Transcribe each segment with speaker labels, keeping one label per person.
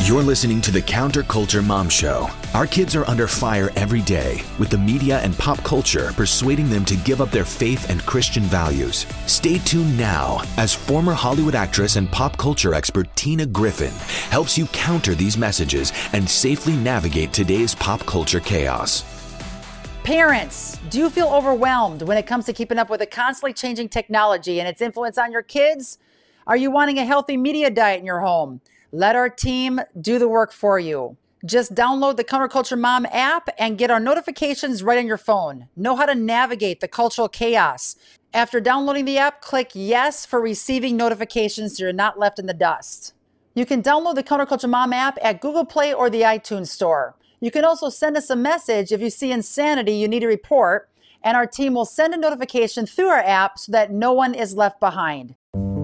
Speaker 1: You're listening to the Counterculture Mom Show. Our kids are under fire every day, with the media and pop culture persuading them to give up their faith and Christian values. Stay tuned now as former Hollywood actress and pop culture expert Tina Griffin helps you counter these messages and safely navigate today's pop culture chaos.
Speaker 2: Parents, do you feel overwhelmed when it comes to keeping up with the constantly changing technology and its influence on your kids? Are you wanting a healthy media diet in your home? Let our team do the work for you. Just download the Counterculture Mom app and get our notifications right on your phone. Know how to navigate the cultural chaos. After downloading the app, click yes for receiving notifications so you're not left in the dust. You can download the Counterculture Mom app at Google Play or the iTunes Store. You can also send us a message if you see insanity you need to report, and our team will send a notification through our app so that no one is left behind.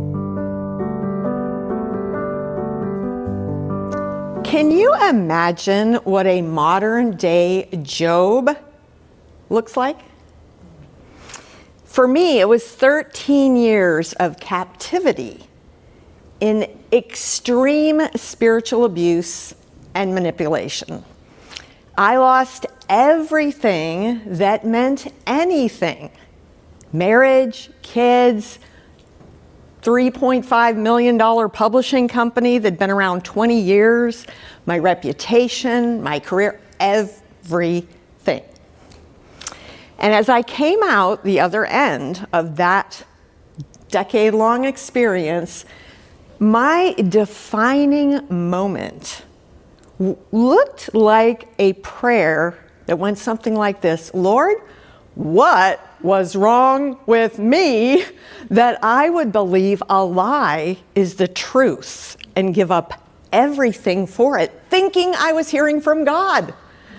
Speaker 3: Can you imagine what a modern day Job looks like? For me, it was 13 years of captivity in extreme spiritual abuse and manipulation. I lost everything that meant anything. Marriage, kids, $3.5 million publishing company that'd been around 20 years, my reputation, my career, everything. And as I came out the other end of that decade-long experience, my defining moment looked like a prayer that went something like this: Lord, what was wrong with me that I would believe a lie is the truth and give up everything for it, thinking I was hearing from God?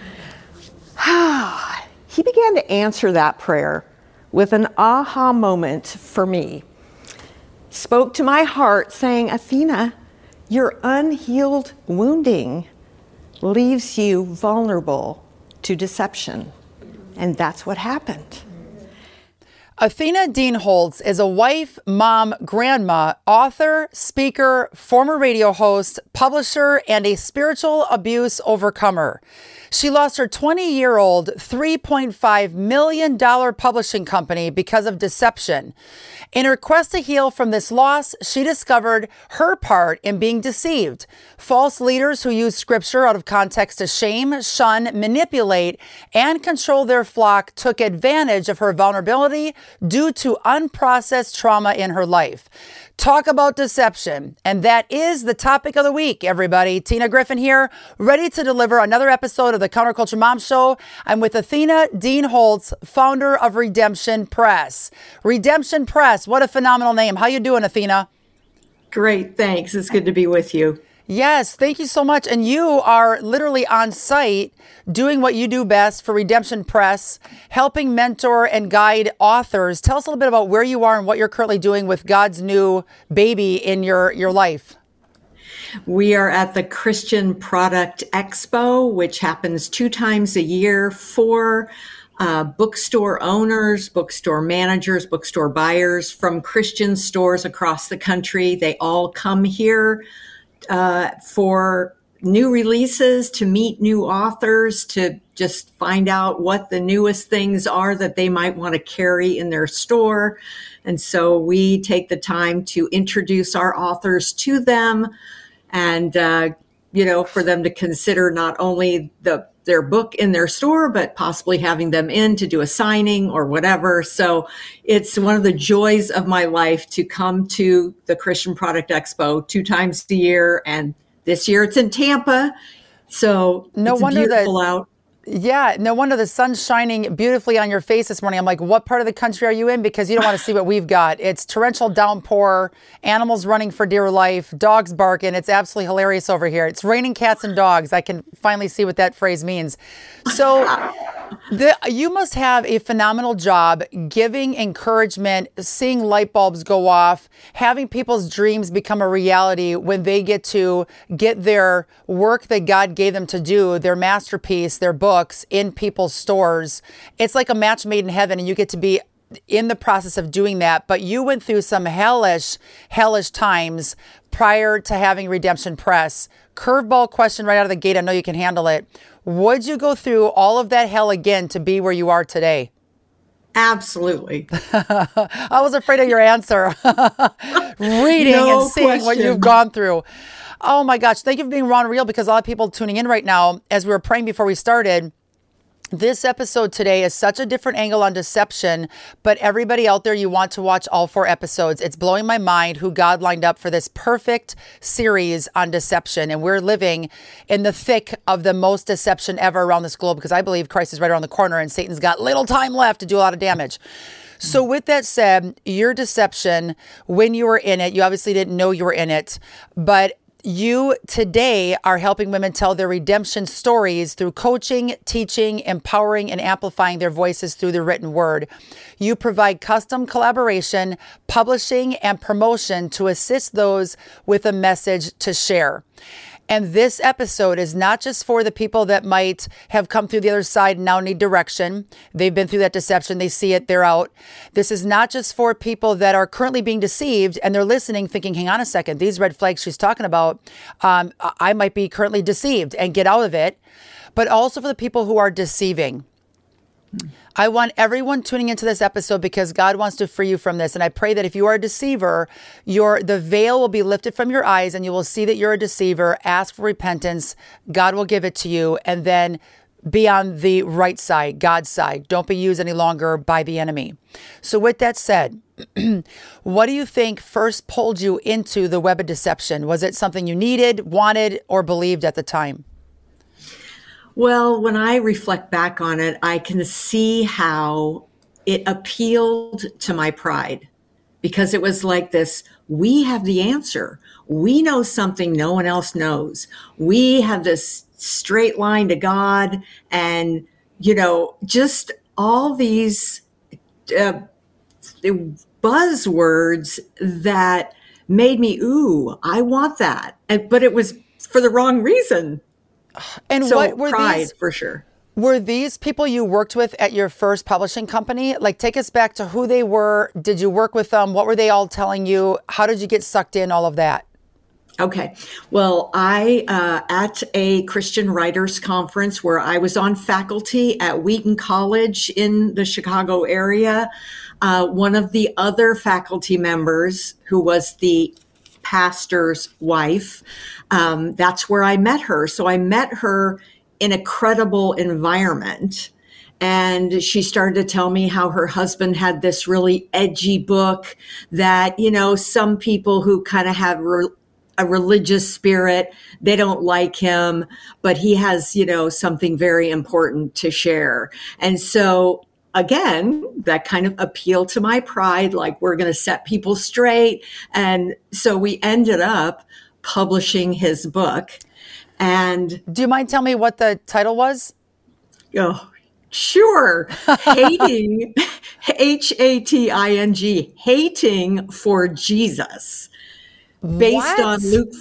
Speaker 3: He began to answer that prayer with an aha moment for me. Spoke to my heart saying, Athena, your unhealed wounding leaves you vulnerable to deception. And that's what happened.
Speaker 2: Athena Dean Holtz is a wife, mom, grandma, author, speaker, former radio host, publisher, and a spiritual abuse overcomer. She lost her 20-year-old $3.5 million publishing company because of deception. In her quest to heal from this loss, she discovered her part in being deceived. False leaders who use scripture out of context to shame, shun, manipulate, and control their flock took advantage of her vulnerability due to unprocessed trauma in her life. Talk about deception. And that is the topic of the week, everybody. Tina Griffin here, ready to deliver another episode of the Counterculture Mom Show. I'm with Athena Dean Holtz, founder of Redemption Press. Redemption Press, what a phenomenal name. How you doing, Athena?
Speaker 3: Great, thanks. It's good to be with you.
Speaker 2: Yes, thank you so much. And you are literally on site doing what you do best for Redemption Press, helping mentor and guide authors. Tell us a little bit about where you are and what you're currently doing with God's new baby in your life.
Speaker 3: We are at the Christian Product Expo, which happens 2 times a year for bookstore owners, bookstore managers, bookstore buyers from Christian stores across the country. They all come here for new releases, to meet new authors, to just find out what the newest things are that they might want to carry in their store. And so we take the time to introduce our authors to them and, for them to consider not only their book in their store, but possibly having them in to do a signing or whatever. So it's one of the joys of my life to come to the Christian Product Expo 2 times a year. And this year it's in Tampa. So
Speaker 2: no
Speaker 3: it's
Speaker 2: wonder
Speaker 3: beautiful out.
Speaker 2: Yeah, no wonder the sun's shining beautifully on your face this morning. I'm like, what part of the country are you in? Because you don't want to see what we've got. It's torrential downpour, animals running for dear life, dogs barking. It's absolutely hilarious over here. It's raining cats and dogs. I can finally see what that phrase means. So you must have a phenomenal job giving encouragement, seeing light bulbs go off, having people's dreams become a reality when they get to get their work that God gave them to do, their masterpiece, their books in people's stores. It's like a match made in heaven, and you get to be in the process of doing that. But you went through some hellish times prior to having Redemption Press. Curveball question right out of the gate. I know you can handle it. Would you go through all of that hell again to be where you are today?
Speaker 3: Absolutely.
Speaker 2: I was afraid of your answer. Reading and seeing what you've gone through. Oh my gosh. Thank you for being raw and real, because a lot of people tuning in right now, as we were praying before we started, this episode today is such a different angle on deception, but everybody out there, you want to watch all 4 episodes. It's blowing my mind who God lined up for this perfect series on deception. And we're living in the thick of the most deception ever around this globe, because I believe Christ is right around the corner and Satan's got little time left to do a lot of damage. So with that said, your deception, when you were in it, you obviously didn't know you were in it, but you today are helping women tell their redemption stories through coaching, teaching, empowering, and amplifying their voices through the written word. You provide custom collaboration, publishing, and promotion to assist those with a message to share. And this episode is not just for the people that might have come through the other side and now need direction. They've been through that deception. They see it. They're out. This is not just for people that are currently being deceived and they're listening thinking, hang on a second, these red flags she's talking about, I might be currently deceived and get out of it. But also for the people who are deceiving. I want everyone tuning into this episode because God wants to free you from this. And I pray that if you are a deceiver, the veil will be lifted from your eyes and you will see that you're a deceiver. Ask for repentance. God will give it to you. And then be on the right side, God's side. Don't be used any longer by the enemy. So with that said, what do you think first pulled you into the web of deception? Was it something you needed, wanted, or believed at the time?
Speaker 3: Well, when I reflect back on it, I can see how it appealed to my pride, because it was like this, we have the answer. We know something no one else knows. We have this straight line to God, and, just all these buzzwords that made me, ooh, I want that. But it was for the wrong reason.
Speaker 2: And
Speaker 3: so
Speaker 2: what were
Speaker 3: pride,
Speaker 2: these,
Speaker 3: for sure.
Speaker 2: Were these people you worked with at your first publishing company? Like, take us back to who they were. Did you work with them? What were they all telling you? How did you get sucked in? All of that.
Speaker 3: Okay. Well, I, at a Christian Writers Conference where I was on faculty at Wheaton College in the Chicago area, one of the other faculty members, who was the pastor's wife, that's where I met her. So I met her in a credible environment. And she started to tell me how her husband had this really edgy book that, some people who kind of have a religious spirit, they don't like him, but he has, something very important to share. And so again, that kind of appealed to my pride, like we're going to set people straight. And so we ended up publishing his book. And
Speaker 2: do you mind telling me what the title was?
Speaker 3: Oh, sure. Hating, Hating, Hating for Jesus. Based on Luke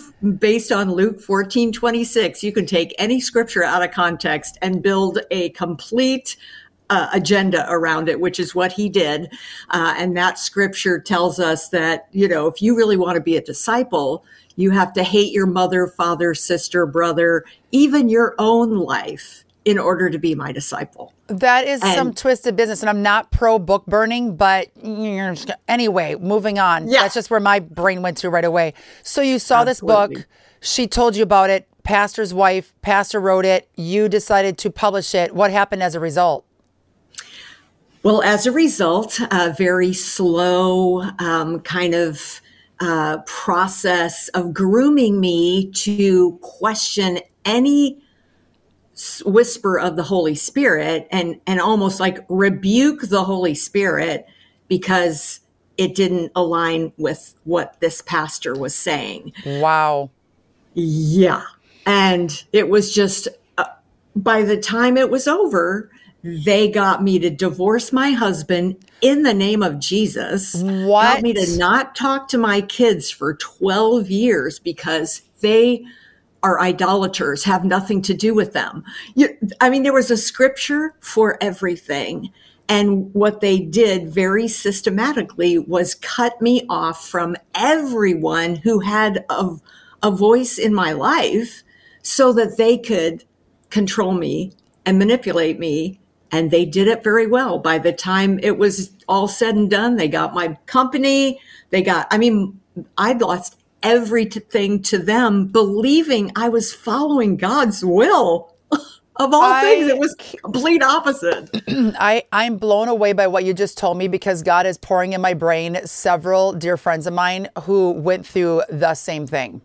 Speaker 3: 14:26. You can take any scripture out of context and build a complete agenda around it, which is what he did. And that scripture tells us that, if you really want to be a disciple, you have to hate your mother, father, sister, brother, even your own life in order to be my disciple.
Speaker 2: That is some twisted business. And I'm not pro book burning, but anyway, moving on. Yeah. That's just where my brain went to right away. So you saw this book. She told you about it. Pastor's wife, pastor wrote it. You decided to publish it. What happened as a result?
Speaker 3: Well, as a result, a very slow process of grooming me to question any whisper of the Holy Spirit and almost like rebuke the Holy Spirit because it didn't align with what this pastor was saying.
Speaker 2: Wow.
Speaker 3: Yeah. And it was just, by the time it was over, they got me to divorce my husband in the name of Jesus.
Speaker 2: What?
Speaker 3: Got me to not talk to my kids for 12 years because they are idolaters, have nothing to do with them. There was a scripture for everything. And what they did very systematically was cut me off from everyone who had a voice in my life so that they could control me and manipulate me. And they did it very well. By the time it was all said and done, they got my company. I lost everything to them, believing I was following God's will. Of all things, it was complete opposite.
Speaker 2: I'm blown away by what you just told me, because God is pouring in my brain several dear friends of mine who went through the same thing.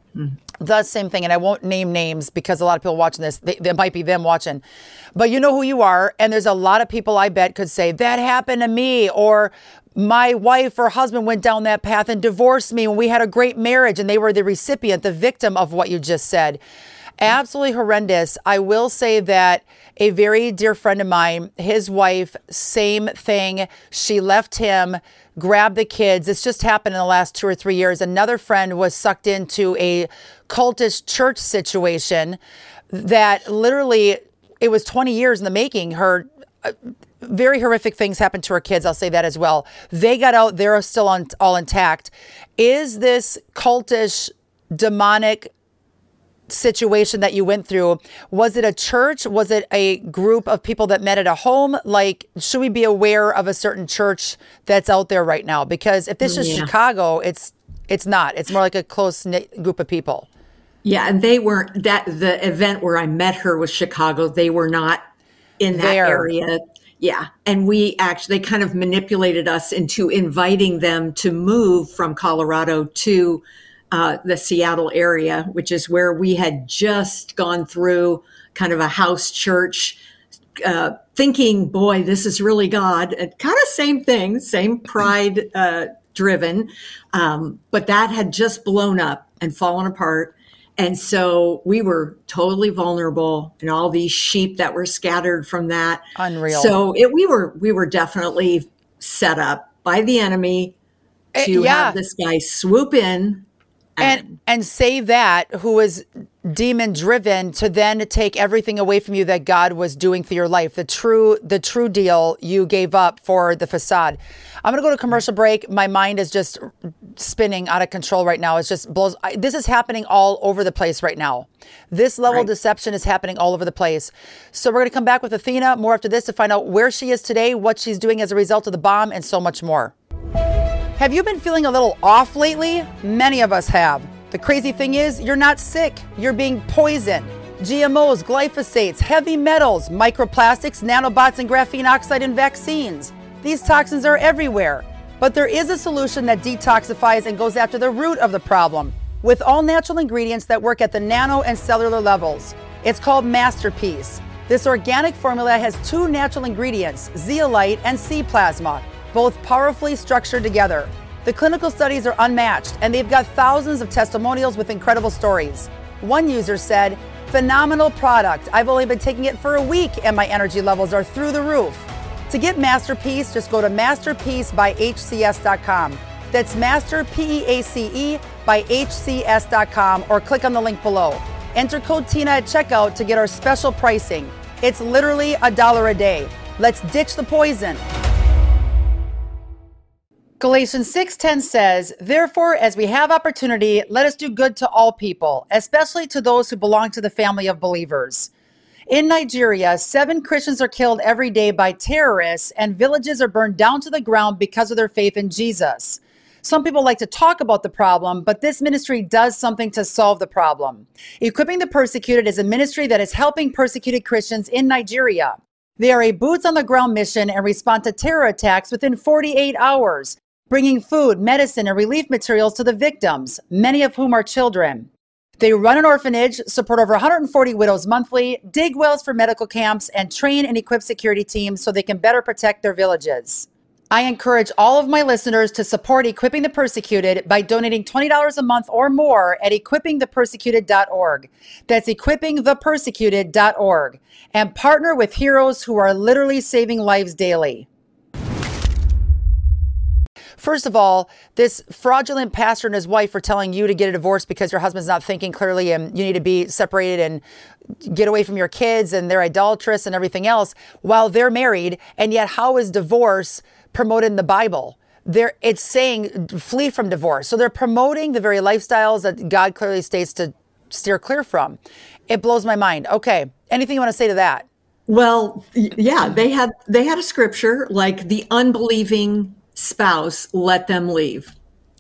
Speaker 2: The same thing. And I won't name names because a lot of people watching this, there might be them watching. But you know who you are. And there's a lot of people I bet could say, that happened to me. Or my wife or husband went down that path and divorced me when we had a great marriage. And they were the recipient, the victim of what you just said. Absolutely horrendous. I will say that a very dear friend of mine, his wife, same thing. She left him, grabbed the kids. It's just happened in the last 2 or 3 years. Another friend was sucked into a cultish church situation that literally, it was 20 years in the making. Her very horrific things happened to her kids. I'll say that as well. They got out. They're still all intact. Is this cultish, demonic situation that you went through, was it a church? Was it a group of people that met at a home? Like, should we be aware of a certain church that's out there right now? Because if this is Chicago, it's not. It's more like a close-knit group of people.
Speaker 3: Yeah, and they weren't, the event where I met her was Chicago. They were not in that area. Yeah. And they kind of manipulated us into inviting them to move from Colorado to the Seattle area, which is where we had just gone through kind of a house church, thinking, boy, this is really God. And kind of same thing, same pride driven. But that had just blown up and fallen apart. And so we were totally vulnerable, and all these sheep that were scattered from that.
Speaker 2: Unreal.
Speaker 3: So we were definitely set up by the enemy to have this guy swoop in
Speaker 2: and say that, who was demon driven, to then take everything away from you that God was doing for your life. The true deal you gave up for the facade. I'm going to go to commercial break. My mind is just spinning out of control right now. It's just blows. This is happening all over the place right now. This level of deception is happening all over the place. So we're going to come back with Athena more after this to find out where she is today, what she's doing as a result of the bomb, and so much more. Have you been feeling a little off lately? Many of us have. The crazy thing is, you're not sick. You're being poisoned. GMOs, glyphosates, heavy metals, microplastics, nanobots, and graphene oxide in vaccines. These toxins are everywhere. But there is a solution that detoxifies and goes after the root of the problem, with all natural ingredients that work at the nano and cellular levels. It's called Masterpiece. This organic formula has 2 natural ingredients, zeolite and sea plasma, both powerfully structured together. The clinical studies are unmatched, and they've got thousands of testimonials with incredible stories. One user said, "Phenomenal product. I've only been taking it for a week and my energy levels are through the roof." To get Masterpiece, just go to masterpiece.hcs.com. That's Master, P-E-A-C-E, by hcs.com, or click on the link below. Enter code TINA at checkout to get our special pricing. It's literally $1 a day. Let's ditch the poison. Galatians 6:10 says, "Therefore, as we have opportunity, let us do good to all people, especially to those who belong to the family of believers." In Nigeria, 7 Christians are killed every day by terrorists, and villages are burned down to the ground because of their faith in Jesus. Some people like to talk about the problem, but this ministry does something to solve the problem. Equipping the Persecuted is a ministry that is helping persecuted Christians in Nigeria. They are a boots-on-the-ground mission and respond to terror attacks within 48 hours, bringing food, medicine, and relief materials to the victims, many of whom are children. They run an orphanage, support over 140 widows monthly, dig wells for medical camps, and train and equip security teams so they can better protect their villages. I encourage all of my listeners to support Equipping the Persecuted by donating $20 a month or more at equippingthepersecuted.org. That's equippingthepersecuted.org. And partner with heroes who are literally saving lives daily. first of all, this fraudulent pastor and his wife are telling you to get a divorce because your husband's not thinking clearly and you need to be separated and get away from your kids and they're idolatrous and everything else while they're married. And yet how is divorce promoted in the Bible? It's saying flee from divorce. So they're promoting the very lifestyles that God clearly states to steer clear from. It blows my mind. Okay. Anything you want to say to that?
Speaker 3: Well, yeah, they had a scripture like the unbelieving spouse, let them leave.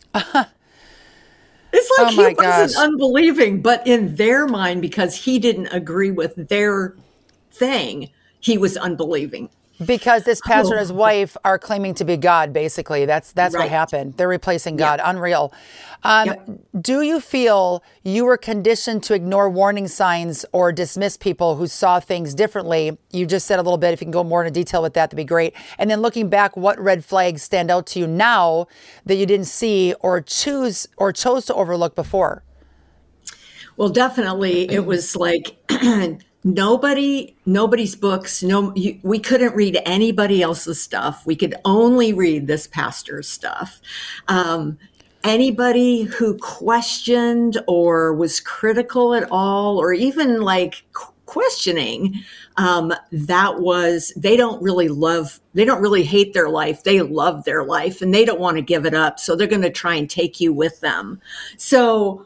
Speaker 3: It's like he wasn't unbelieving, but in their mind, because he didn't agree with their thing, he was unbelieving.
Speaker 2: Because this pastor and his wife are claiming to be God, basically. That's right. What happened. They're replacing God. Yep. Unreal. Do you feel you were conditioned to ignore warning signs or dismiss people who saw things differently? You just said a little bit. If you can go more into detail with that, that'd be great. And then looking back, what red flags stand out to you now that you didn't see or chose to overlook before?
Speaker 3: Well, definitely. It was like... Nobody's books. We couldn't read anybody else's stuff. We could only read this pastor's stuff. Anybody who questioned or was critical at all, or even like questioning, they don't really hate their life. They love their life and they don't want to give it up. So they're going to try and take you with them. So,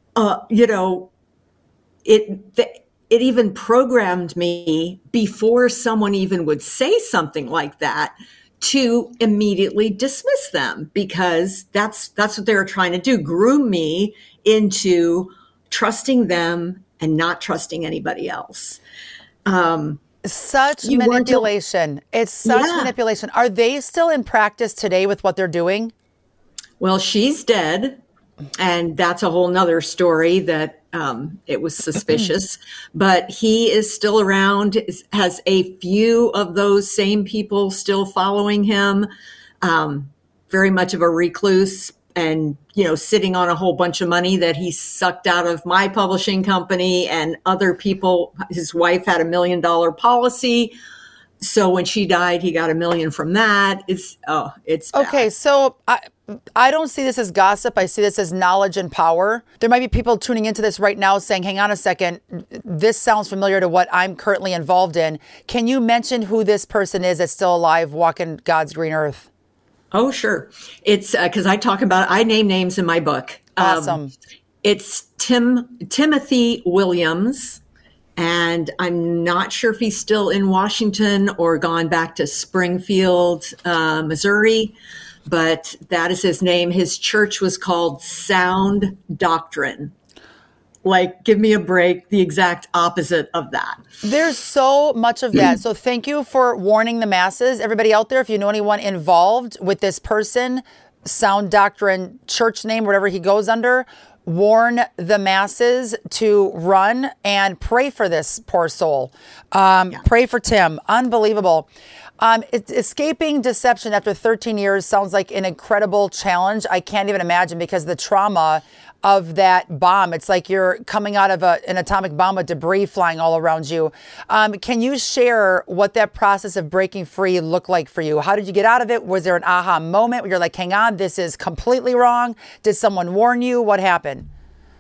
Speaker 3: it even programmed me before someone even would say something like that to immediately dismiss them, because that's what they were trying to do, groom me into trusting them and not trusting anybody else.
Speaker 2: Such manipulation. It's such manipulation. Are they still in practice today with what they're doing?
Speaker 3: Well, she's dead. And that's a whole nother story that it was suspicious, but he is still around, has a few of those same people still following him, very much of a recluse and, sitting on a whole bunch of money that he sucked out of my publishing company and other people. His wife had $1 million policy. So when she died, he got $1 million from that. It's bad.
Speaker 2: Okay. So I don't see this as gossip. I see this as knowledge and power. There might be people tuning into this right now saying, hang on a second, this sounds familiar to what I'm currently involved in. Can you mention who this person is that's still alive, walking God's green earth?
Speaker 3: Oh, sure. It's because I name names in my book.
Speaker 2: Awesome.
Speaker 3: It's Timothy Williams. And I'm not sure if he's still in Washington or gone back to Springfield, Missouri, but that is his name. His church was called Sound Doctrine. Like, give me a break, the exact opposite of that.
Speaker 2: There's so much of that. So thank you for warning the masses. Everybody out there, if you know anyone involved with this person, Sound Doctrine church name, whatever he goes under, warn the masses to run and pray for this poor soul. Pray for Tim. Unbelievable. Escaping deception after 13 years sounds like an incredible challenge. I can't even imagine, because the trauma of that bomb. It's like you're coming out of an atomic bomb with debris flying all around you. Can you share what that process of breaking free looked like for you? How did you get out of it? Was there an aha moment where you're like, hang on, this is completely wrong? Did someone warn you? What happened?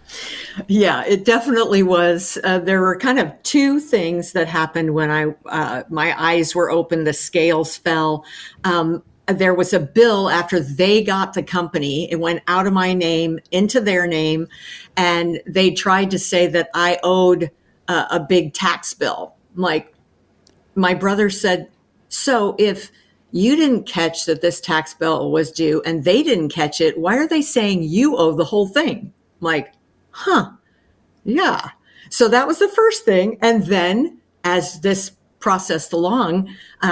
Speaker 3: Yeah, it definitely was. There were kind of two things that happened when my eyes were open, the scales fell. There was a bill after they got the company. It went out of my name into their name, and they tried to say that I owed a big tax bill. Like, my brother said, so if you didn't catch that this tax bill was due and they didn't catch it, why are they saying you owe the whole thing? I'm like, yeah. So that was the first thing. And then as this processed along,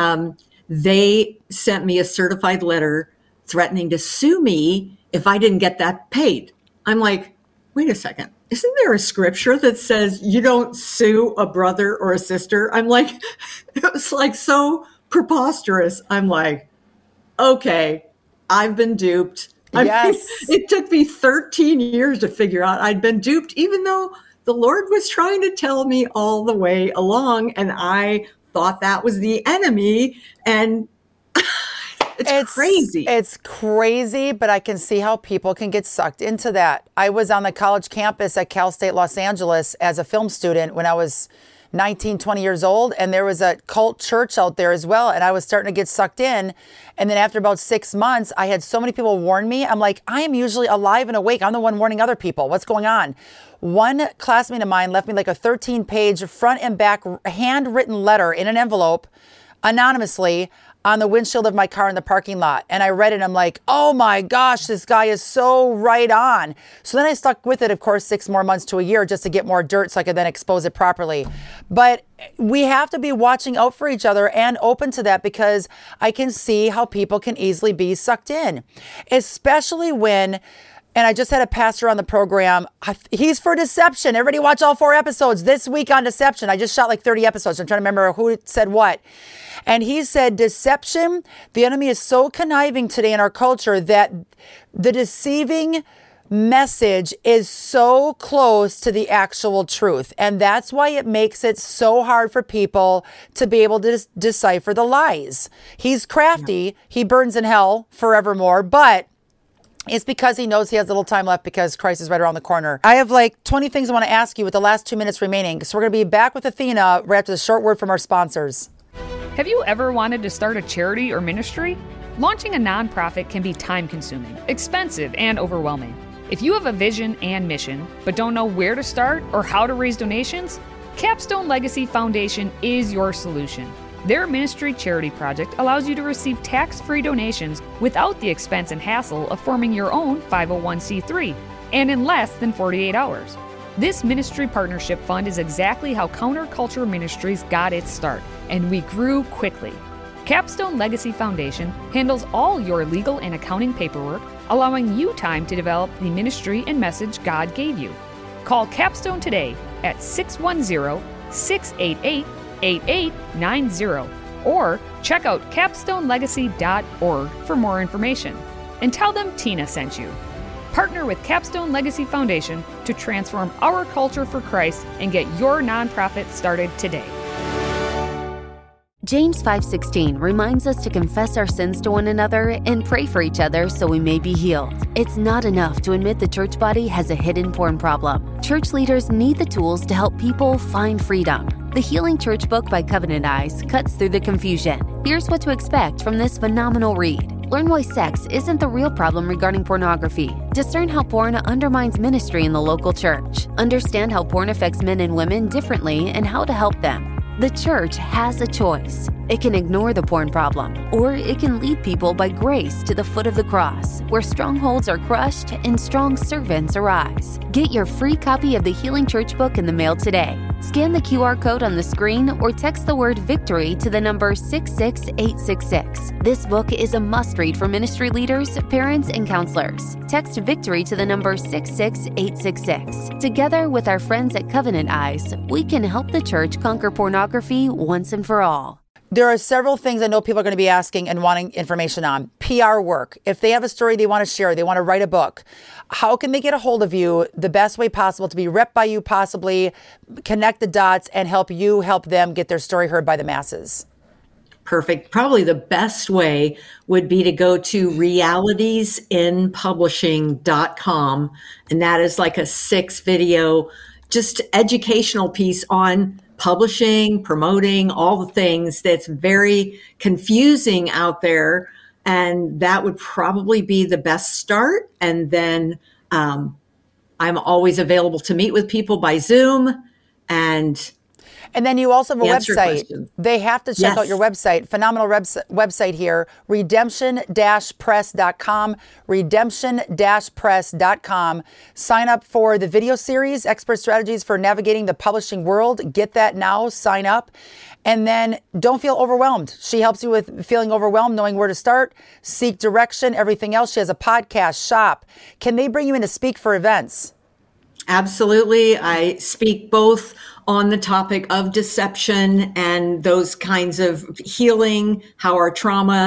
Speaker 3: they sent me a certified letter threatening to sue me if I didn't get that paid. I'm like, wait a second. Isn't there a scripture that says you don't sue a brother or a sister? I'm like, it was like so preposterous. I'm like, okay, I've been duped.
Speaker 2: Yes.
Speaker 3: It took me 13 years to figure out I'd been duped, even though the Lord was trying to tell me all the way along. And I thought that was the enemy. And It's crazy.
Speaker 2: It's crazy, but I can see how people can get sucked into that. I was on the college campus at Cal State Los Angeles as a film student when I was 19, 20 years old, and there was a cult church out there as well, and I was starting to get sucked in. And then after about 6 months, I had so many people warn me. I'm like, I am usually alive and awake. I'm the one warning other people. What's going on? One classmate of mine left me like a 13-page front and back handwritten letter in an envelope anonymously on the windshield of my car in the parking lot. And I read it and I'm like, oh my gosh, this guy is so right on. So then I stuck with it, of course, 6 more months to a year just to get more dirt so I could then expose it properly. But we have to be watching out for each other and open to that, because I can see how people can easily be sucked in, especially when, and I just had a pastor on the program. He's for deception. Everybody watch all 4 episodes this week on deception. I just shot like 30 episodes. I'm trying to remember who said what. And he said, deception, the enemy is so conniving today in our culture that the deceiving message is so close to the actual truth. And that's why it makes it so hard for people to be able to decipher the lies. He's crafty. He burns in hell forevermore, but it's because he knows he has little time left because Christ is right around the corner. I have like 20 things I want to ask you with the last 2 minutes remaining. So we're going to be back with Athena right after the short word from our sponsors.
Speaker 4: Have you ever wanted to start a charity or ministry? Launching a nonprofit can be time-consuming, expensive, and overwhelming. If you have a vision and mission, but don't know where to start or how to raise donations, Capstone Legacy Foundation is your solution. Their ministry charity project allows you to receive tax-free donations without the expense and hassle of forming your own 501c3, and in less than 48 hours. This ministry partnership fund is exactly how Counterculture Ministries got its start, and we grew quickly. Capstone Legacy Foundation handles all your legal and accounting paperwork, allowing you time to develop the ministry and message God gave you. Call Capstone today at 610-688-8890 or check out capstonelegacy.org for more information. And tell them Tina sent you. Partner with Capstone Legacy Foundation to transform our culture for Christ and get your nonprofit started today.
Speaker 5: James 5:16 reminds us to confess our sins to one another and pray for each other so we may be healed. It's not enough to admit the church body has a hidden porn problem. Church leaders need the tools to help people find freedom. The Healing Church book by Covenant Eyes cuts through the confusion. Here's what to expect from this phenomenal read. Learn why sex isn't the real problem regarding pornography. Discern how porn undermines ministry in the local church. Understand how porn affects men and women differently and how to help them. The church has a choice. It can ignore the porn problem, or it can lead people by grace to the foot of the cross, where strongholds are crushed and strong servants arise. Get your free copy of the Healing Church book in the mail today. Scan the QR code on the screen or text the word VICTORY to the number 66866. This book is a must-read for ministry leaders, parents, and counselors. Text VICTORY to the number 66866. Together with our friends at Covenant Eyes, we can help the church conquer pornography once and for all.
Speaker 2: There are several things I know people are going to be asking and wanting information on. PR work. If they have a story they want to share, they want to write a book, how can they get a hold of you the best way possible to be repped by you, possibly connect the dots and help you help them get their story heard by the masses?
Speaker 3: Perfect. Probably the best way would be to go to realitiesinpublishing.com. And that is like a 6-video, just educational piece on publishing, promoting, all the things that's very confusing out there. And that would probably be the best start. And then I'm always available to meet with people by Zoom. And
Speaker 2: then you also have a website. They have to check out your website. Phenomenal website here, redemption-press.com, redemption-press.com. Sign up for the video series, Expert Strategies for Navigating the Publishing World. Get that now, sign up. And then don't feel overwhelmed. She helps you with feeling overwhelmed, knowing where to start, seek direction, everything else. She has a podcast, shop. Can they bring you in to speak for events?
Speaker 3: Absolutely. I speak both on the topic of deception and those kinds of healing, how our trauma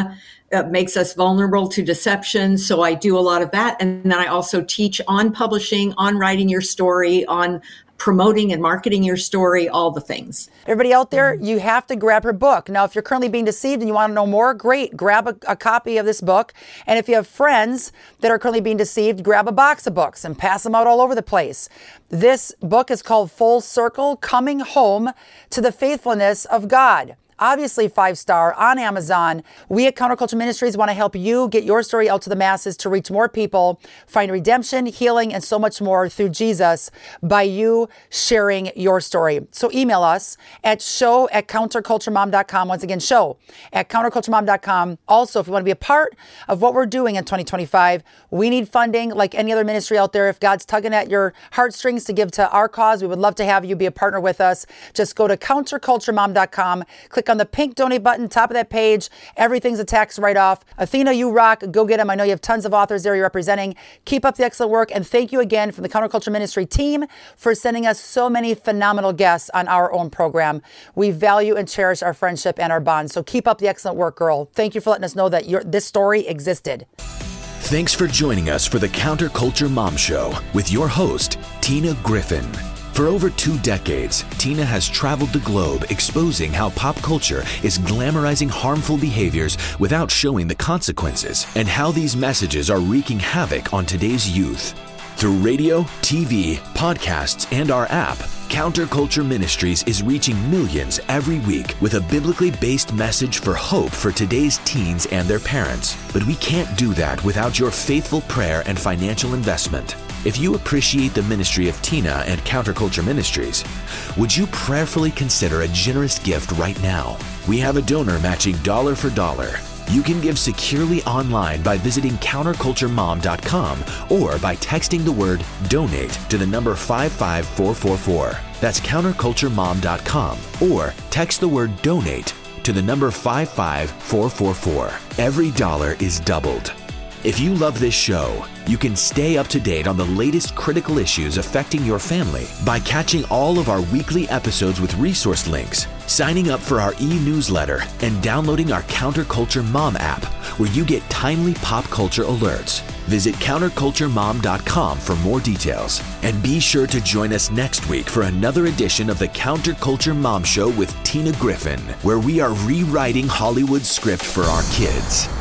Speaker 3: makes us vulnerable to deception. So I do a lot of that. And then I also teach on publishing, on writing your story, on promoting and marketing your story, all the things.
Speaker 2: Everybody out there, you have to grab her book. Now, if you're currently being deceived and you want to know more, great. Grab a copy of this book. And if you have friends that are currently being deceived, grab a box of books and pass them out all over the place. This book is called Full Circle, Coming Home to the Faithfulness of God. Obviously 5-star on Amazon. We at Counterculture Ministries want to help you get your story out to the masses to reach more people, find redemption, healing, and so much more through Jesus by you sharing your story. So email us at show@counterculturemom.com. Once again, show@counterculturemom.com. Also, if you want to be a part of what we're doing in 2025, we need funding like any other ministry out there. If God's tugging at your heartstrings to give to our cause, we would love to have you be a partner with us. Just go to counterculturemom.com, click on the pink donate button, top of that page. Everything's a tax write-off. Athena, you rock. Go get them. I know you have tons of authors there you're representing. Keep up the excellent work. And thank you again from the Counterculture Ministry team for sending us so many phenomenal guests on our own program. We value and cherish our friendship and our bond. So keep up the excellent work, girl. Thank you for letting us know that this story existed.
Speaker 1: Thanks for joining us for the Counterculture Mom Show with your host, Tina Griffin. For over 2 decades, Tina has traveled the globe exposing how pop culture is glamorizing harmful behaviors without showing the consequences, and how these messages are wreaking havoc on today's youth. Through radio, TV, podcasts, and our app, Counterculture Ministries is reaching millions every week with a biblically based message for hope for today's teens and their parents. But we can't do that without your faithful prayer and financial investment. If you appreciate the ministry of Tina and Counterculture Ministries, would you prayerfully consider a generous gift right now? We have a donor matching dollar for dollar. You can give securely online by visiting counterculturemom.com or by texting the word donate to the number 55444. That's counterculturemom.com, or text the word donate to the number 55444. Every dollar is doubled. If you love this show, you can stay up to date on the latest critical issues affecting your family by catching all of our weekly episodes with resource links, signing up for our e-newsletter, and downloading our Counterculture Mom app, where you get timely pop culture alerts. Visit counterculturemom.com for more details. And be sure to join us next week for another edition of the Counterculture Mom Show with Tina Griffin, where we are rewriting Hollywood's script for our kids.